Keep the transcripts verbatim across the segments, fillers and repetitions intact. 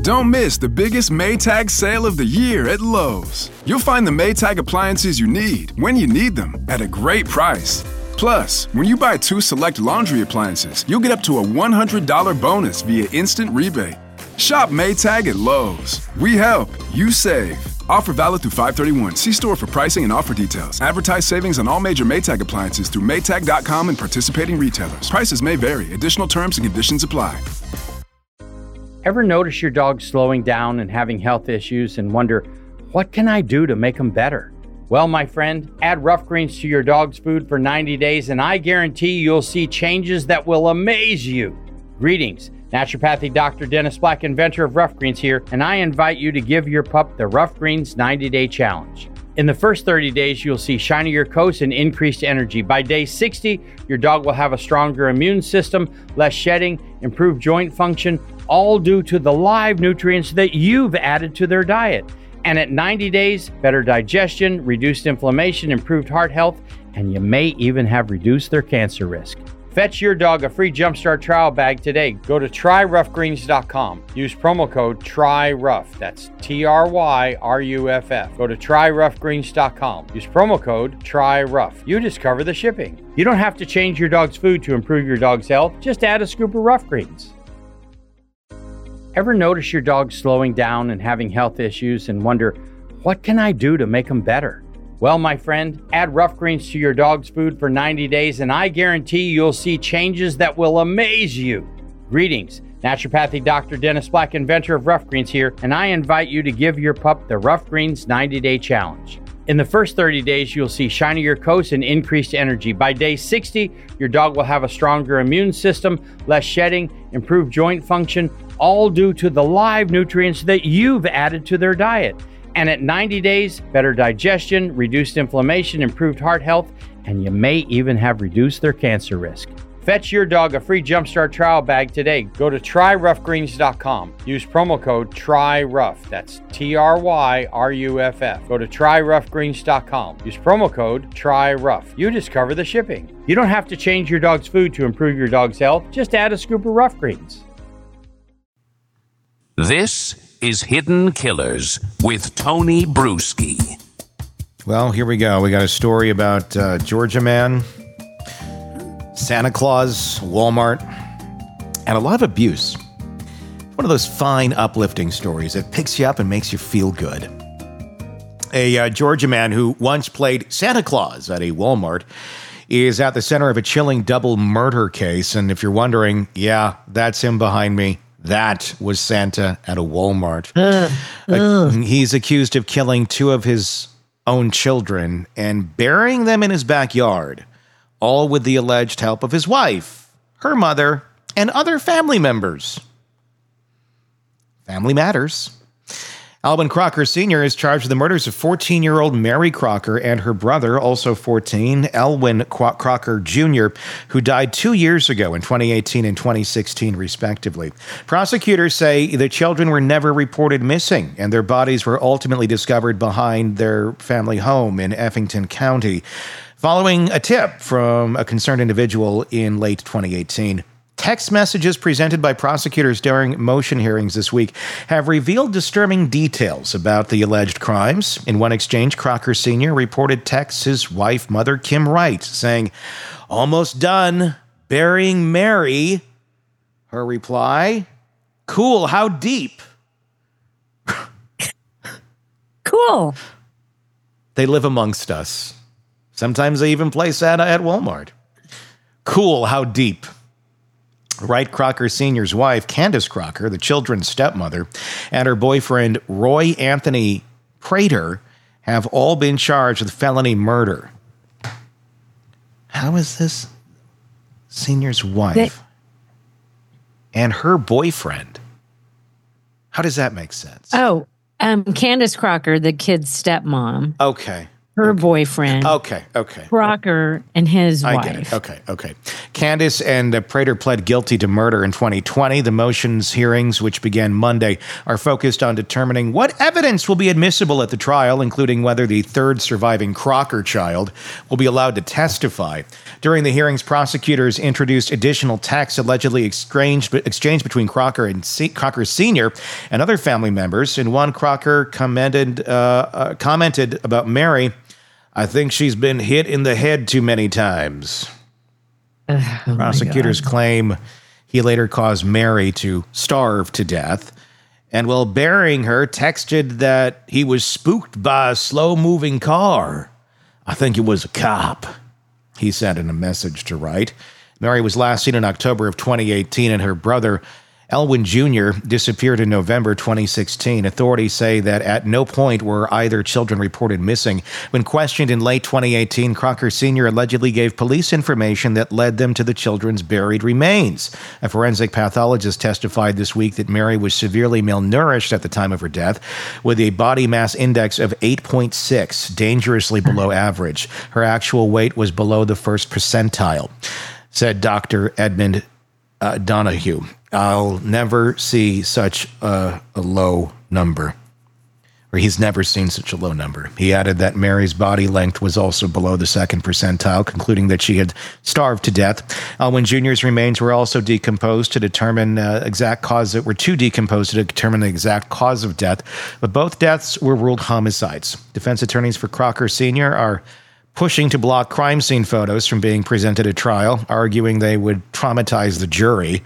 Don't miss the biggest Maytag sale of the year at Lowe's. You'll find the Maytag appliances you need when you need them at a great price. Plus, when you buy two select laundry appliances, you'll get up to a one hundred dollars bonus via instant rebate. Shop Maytag at Lowe's. We help, you save. Offer valid through five thirty-one. See store for pricing and offer details. Advertise savings on all major Maytag appliances through Maytag dot com and participating retailers. Prices may vary. Additional terms and conditions apply. Ever notice your dog slowing down and having health issues and wonder, what can I do to make them better? Well, my friend, add Rough Greens to your dog's food for ninety days and I guarantee you'll see changes that will amaze you. Greetings. Naturopathic Doctor Dennis Black, inventor of Rough Greens here, and I invite you to give your pup the Rough Greens ninety-day challenge. In the first thirty days, you'll see shinier coats and increased energy. By day sixty, your dog will have a stronger immune system, less shedding, improved joint function, all due to the live nutrients that you've added to their diet. And at ninety days, better digestion, reduced inflammation, improved heart health, and you may even have reduced their cancer risk. Fetch your dog a free Jumpstart trial bag today. Go to try rough greens dot com. Use promo code TRYROUGH. That's T R Y R U F F. Go to try rough greens dot com. Use promo code TRYROUGH. You discover the shipping. You don't have to change your dog's food to improve your dog's health. Just add a scoop of Rough Greens. Ever notice your dog slowing down and having health issues and wonder, what can I do to make them better? Well, my friend, add Rough Greens to your dog's food for ninety days and I guarantee you'll see changes that will amaze you. Greetings. Naturopathic Doctor Dennis Black, inventor of Rough Greens here, and I invite you to give your pup the Rough Greens ninety-day challenge. In the first thirty days, you'll see shinier coats and increased energy. By day sixty, your dog will have a stronger immune system, less shedding, improved joint function, all due to the live nutrients that you've added to their diet. And at ninety days, better digestion, reduced inflammation, improved heart health, and you may even have reduced their cancer risk. Fetch your dog a free Jumpstart trial bag today. Go to try rough greens dot com. Use promo code TRYROUGH. That's T R Y R U F F. Go to try rough greens dot com. Use promo code TRYROUGH. You discover the shipping. You don't have to change your dog's food to improve your dog's health. Just add a scoop of Rough Greens. This is Hidden Killers with Tony Bruschi. Well, here we go. We got a story about uh, Georgia man, Santa Claus, Walmart, and a lot of abuse. One of those fine, uplifting stories that picks you up and makes you feel good. A uh, Georgia man who once played Santa Claus at a Walmart is at the center of a chilling double murder case. And if you're wondering, yeah, that's him behind me. That was Santa at a Walmart. Uh, uh. He's accused of killing two of his own children and burying them in his backyard, all with the alleged help of his wife, her mother, and other family members. Family matters. Alvin Crocker Senior is charged with the murders of fourteen-year-old Mary Crocker and her brother, also fourteen, Elwin Crocker Junior, who died two years ago in twenty eighteen and twenty sixteen, respectively. Prosecutors say the children were never reported missing, and their bodies were ultimately discovered behind their family home in Effington County, following a tip from a concerned individual in late twenty eighteen. Text messages presented by prosecutors during motion hearings this week have revealed disturbing details about the alleged crimes. In one exchange, Crocker Senior reported texts his wife, Mother Kim Wright, saying, "Almost done burying Mary." Her reply, "Cool, how deep?" Cool. They live amongst us. Sometimes they even play Santa at Walmart. Cool, how deep? Wright Crocker Senior's wife, Candace Crocker, the children's stepmother, and her boyfriend, Roy Anthony Prater, have all been charged with felony murder. How is this Senior's wife they- and her boyfriend? How does that make sense? Oh, um, Candace Crocker, the kid's stepmom. Okay. her boyfriend. Okay, okay. Crocker and his I wife. get it. Okay, okay. Candace and uh, Prater pled guilty to murder in twenty twenty. The motions hearings, which began Monday, are focused on determining what evidence will be admissible at the trial, including whether the third surviving Crocker child will be allowed to testify. During the hearings, prosecutors introduced additional texts allegedly exchanged, exchanged between Crocker and C- Crocker Senior and other family members. In one, Crocker commented, uh, uh, commented about Mary, "I think she's been hit in the head too many times." Oh, Prosecutors claim he later caused Mary to starve to death, and while burying her, texted that he was spooked by a slow-moving car. "I think it was a cop," he said in a message to Wright. Mary was last seen in October of twenty eighteen, and her brother Elwin Junior disappeared in November twenty sixteen. Authorities say that at no point were either children reported missing. When questioned in late twenty eighteen, Crocker Senior allegedly gave police information that led them to the children's buried remains. A forensic pathologist testified this week that Mary was severely malnourished at the time of her death, with a body mass index of eight point six, dangerously below average. Her actual weight was below the first percentile, said Doctor Edmund uh, Donahue. "I'll never see such a, a low number." Or he's never seen such a low number. He added that Mary's body length was also below the second percentile, concluding that she had starved to death. Elwin Junior's remains were also decomposed to determine uh, exact cause that were too decomposed to determine the exact cause of death. But both deaths were ruled homicides. Defense attorneys for Crocker Senior are pushing to block crime scene photos from being presented at trial, arguing they would traumatize the jury.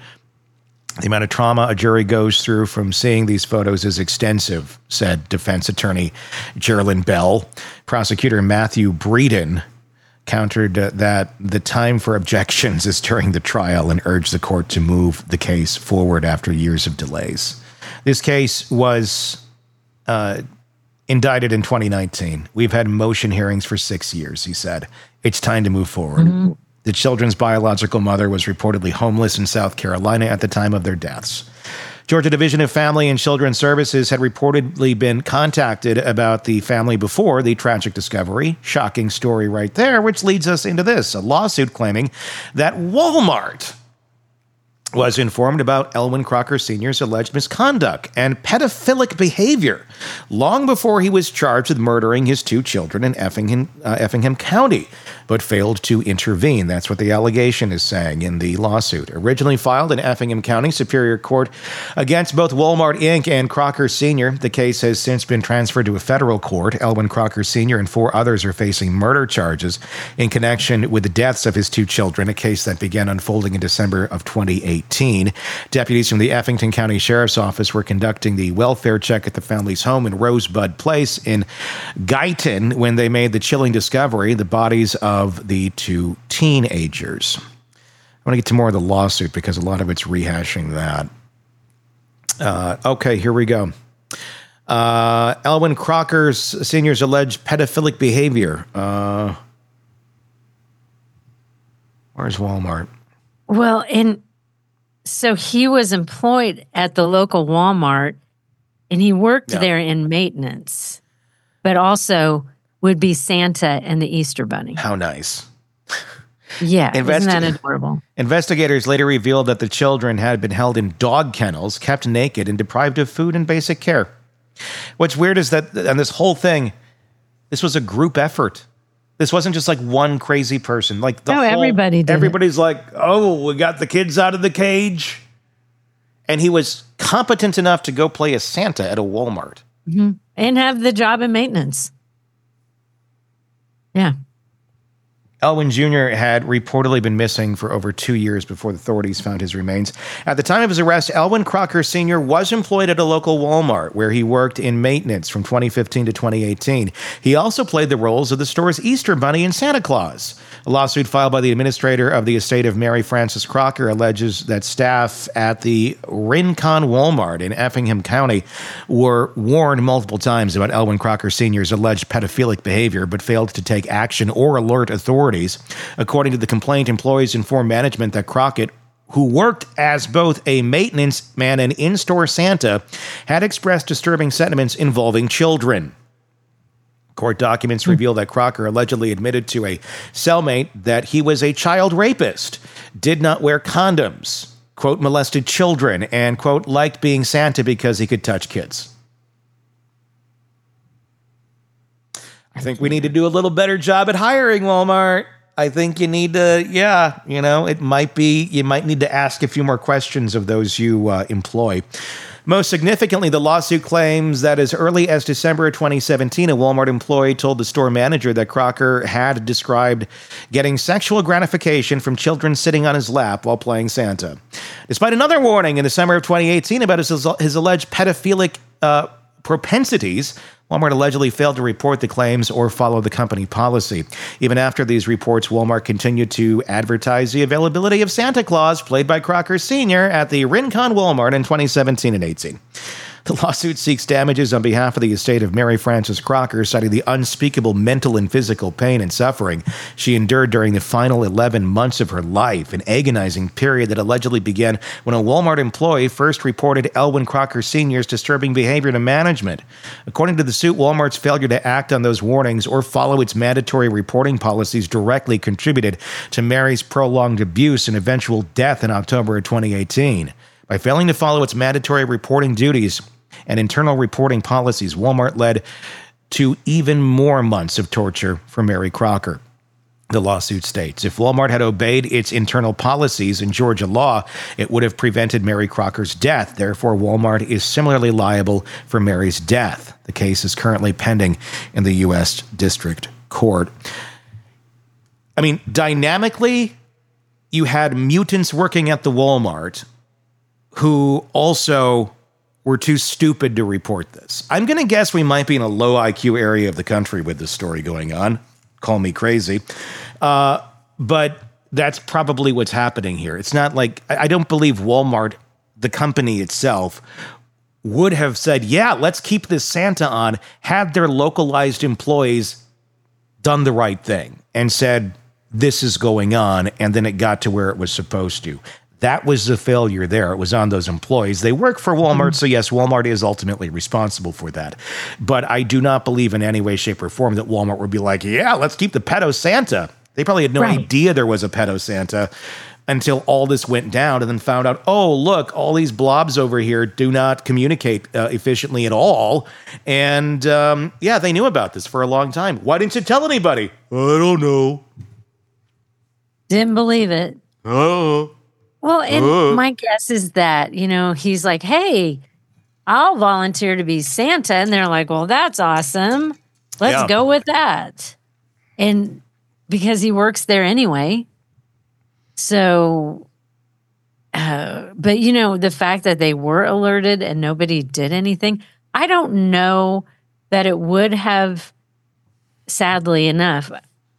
The amount of trauma a jury goes through from seeing these photos is extensive, said defense attorney Geraldine Bell. Prosecutor Matthew Breeden countered uh, that the time for objections is during the trial and urged the court to move the case forward after years of delays. This case was uh, indicted in twenty nineteen. We've had motion hearings for six years, he said. It's time to move forward. Mm-hmm. The children's biological mother was reportedly homeless in South Carolina at the time of their deaths. Georgia Division of Family and Children's Services had reportedly been contacted about the family before the tragic discovery. Shocking story right there, which leads us into this, a lawsuit claiming that Walmart was informed about Elwin Crocker Senior's alleged misconduct and pedophilic behavior long before he was charged with murdering his two children in Effingham, uh, Effingham County, but failed to intervene. That's what the allegation is saying in the lawsuit. Originally filed in Effingham County Superior Court against both Walmart Incorporated and Crocker Senior, the case has since been transferred to a federal court. Elwin Crocker Senior and four others are facing murder charges in connection with the deaths of his two children, a case that began unfolding in December of twenty eighteen. Deputies from the Effingham County Sheriff's Office were conducting the welfare check at the family's home in Rosebud Place in Guyton when they made the chilling discovery, the bodies of the two teenagers. I want to get to more of the lawsuit because a lot of it's rehashing that. Uh, okay, here we go. Uh, Elwin Crocker Senior's alleged pedophilic behavior. Uh, where's Walmart? Well, and so he was employed at the local Walmart, and he worked Yeah. there in maintenance, but also would be Santa and the Easter Bunny. How nice. Yeah, Investi- isn't that adorable? Investigators later revealed that the children had been held in dog kennels, kept naked, and deprived of food and basic care. What's weird is that, and this whole thing, this was a group effort. This wasn't just like one crazy person. Like the No, whole, everybody did it. Everybody's like, oh, we got the kids out of the cage. And he was competent enough to go play a Santa at a Walmart. Mm-hmm. And have the job in maintenance. Yeah. Elwin Junior had reportedly been missing for over two years before the authorities found his remains. At the time of his arrest, Elwin Crocker Senior was employed at a local Walmart where he worked in maintenance from twenty fifteen to twenty eighteen. He also played the roles of the store's Easter Bunny and Santa Claus. A lawsuit filed by the administrator of the estate of Mary Frances Crocker alleges that staff at the Rincon Walmart in Effingham County were warned multiple times about Elwin Crocker Senior's alleged pedophilic behavior, but failed to take action or alert authorities. According to the complaint, employees informed management that Crockett, who worked as both a maintenance man and in-store Santa, had expressed disturbing sentiments involving children. Court documents reveal that Crocker allegedly admitted to a cellmate that he was a child rapist, did not wear condoms, quote, molested children, and, quote, liked being Santa because he could touch kids. I think we need to do a little better job at hiring, Walmart. I think you need to, yeah, you know, it might be, you might need to ask a few more questions of those you uh, employ. Most significantly, the lawsuit claims that as early as December of twenty seventeen, a Walmart employee told the store manager that Crocker had described getting sexual gratification from children sitting on his lap while playing Santa. Despite another warning in the summer of twenty eighteen about his, his alleged pedophilic uh, propensities, Walmart allegedly failed to report the claims or follow the company policy. Even after these reports, Walmart continued to advertise the availability of Santa Claus, played by Crocker Senior, at the Rincon Walmart in twenty seventeen and eighteen. The lawsuit seeks damages on behalf of the estate of Mary Frances Crocker, citing the unspeakable mental and physical pain and suffering she endured during the final eleven months of her life, an agonizing period that allegedly began when a Walmart employee first reported Elwin Crocker Senior's disturbing behavior to management. According to the suit, Walmart's failure to act on those warnings or follow its mandatory reporting policies directly contributed to Mary's prolonged abuse and eventual death in October of twenty eighteen. By failing to follow its mandatory reporting duties and internal reporting policies, Walmart led to even more months of torture for Mary Crocker. The lawsuit states, if Walmart had obeyed its internal policies in Georgia law, it would have prevented Mary Crocker's death. Therefore, Walmart is similarly liable for Mary's death. The case is currently pending in the U S District Court. I mean, dynamically, you had mutants working at the Walmart who also were too stupid to report this. I'm going to guess we might be in a low I Q area of the country with this story going on. Call me crazy. Uh, but that's probably what's happening here. It's not like, I don't believe Walmart, the company itself, would have said, yeah, let's keep this Santa on, had their localized employees done the right thing and said, this is going on, and then it got to where it was supposed to. That was the failure there. It was on those employees. They work for Walmart, so yes, Walmart is ultimately responsible for that. But I do not believe in any way, shape, or form that Walmart would be like, yeah, let's keep the pedo Santa. They probably had no right. idea there was a pedo Santa until all this went down and then found out, oh, look, all these blobs over here do not communicate uh, efficiently at all. And um, yeah, they knew about this for a long time. Why didn't you tell anybody? I don't know. Didn't believe it. Oh. Well, and uh. my guess is that, you know, he's like, hey, I'll volunteer to be Santa. And they're like, well, that's awesome. Let's yeah. go with that. And because he works there anyway. So, uh, but, you know, the fact that they were alerted and nobody did anything, I don't know that it would have, sadly enough,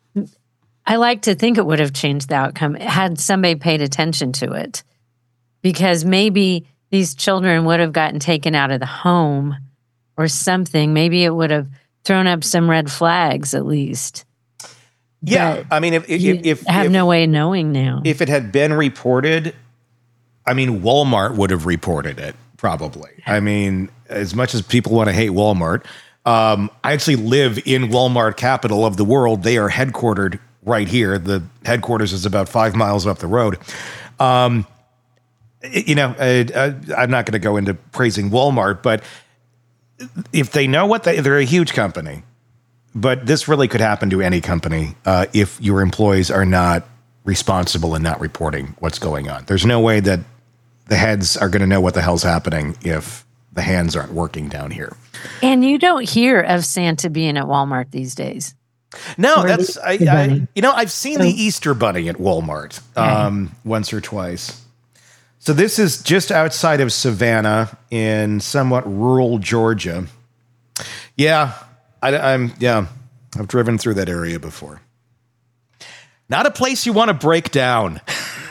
I like to think it would have changed the outcome had somebody paid attention to it, because maybe these children would have gotten taken out of the home or something. Maybe it would have thrown up some red flags at least. Yeah. But I mean, if, if, you if have if, no way of knowing now. If it had been reported, I mean, Walmart would have reported it probably. I mean, as much as people want to hate Walmart, um, I actually live in Walmart capital of the world. They are headquartered right here. The headquarters is about five miles up the road. Um, you know, I, I, I'm not going to go into praising Walmart, but if they know what they, they're a huge company, but this really could happen to any company uh, if your employees are not responsible and not reporting what's going on. There's no way that the heads are going to know what the hell's happening if the hands aren't working down here. And you don't hear of Santa being at Walmart these days. No, that's, I, I, you know, I've seen the Easter Bunny at Walmart um, once or twice. So this is just outside of Savannah in somewhat rural Georgia. Yeah, I, I'm, yeah, I've driven through that area before. Not a place you want to break down.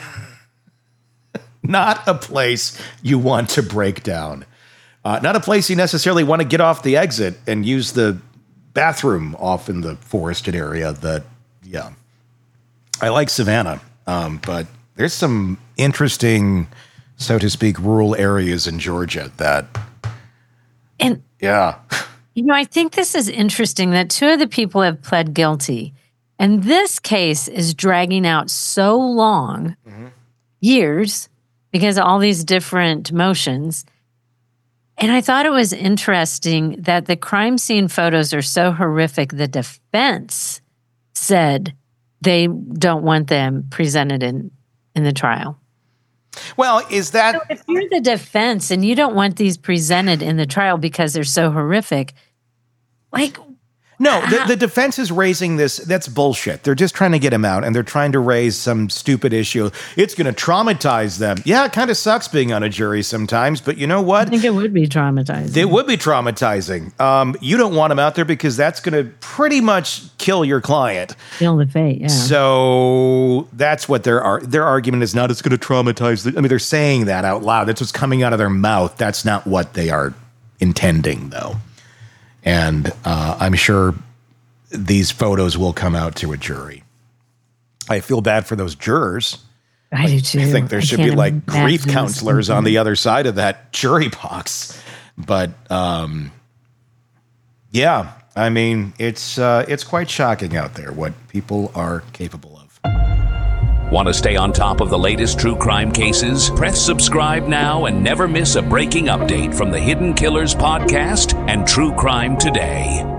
Not a place you want to break down. Uh, not a place you necessarily want to get off the exit and use the bathroom off in the forested area. That, yeah, I like Savannah, um, but there's some interesting, so to speak, rural areas in Georgia that, and yeah, You know, I think this is interesting that two of the people have pled guilty. And this case is dragging out so long, mm-hmm. years, because of all these different motions. And I thought it was interesting that the crime scene photos are so horrific. The defense said they don't want them presented in, in the trial. Well, is that... So if you're the defense and you don't want these presented in the trial because they're so horrific, like... No, the, the defense is raising this. That's bullshit. They're just trying to get him out, and they're trying to raise some stupid issue. It's going to traumatize them. Yeah, it kind of sucks being on a jury sometimes, but you know what? I think it would be traumatizing. It would be traumatizing. Um, you don't want him out there because that's going to pretty much kill your client. Kill the fate, yeah. So that's what their their argument is not. It's going to traumatize. The, I mean, they're saying that out loud. That's what's coming out of their mouth. That's not what they are intending, though. And uh, I'm sure these photos will come out to a jury. I feel bad for those jurors. I do too. I think there should be like grief counselors on the other side of that jury box. But um, yeah, I mean, it's uh, it's quite shocking out there what people are capable of. Want to stay on top of the latest true crime cases? Press subscribe now and never miss a breaking update from the Hidden Killers podcast and True Crime Today.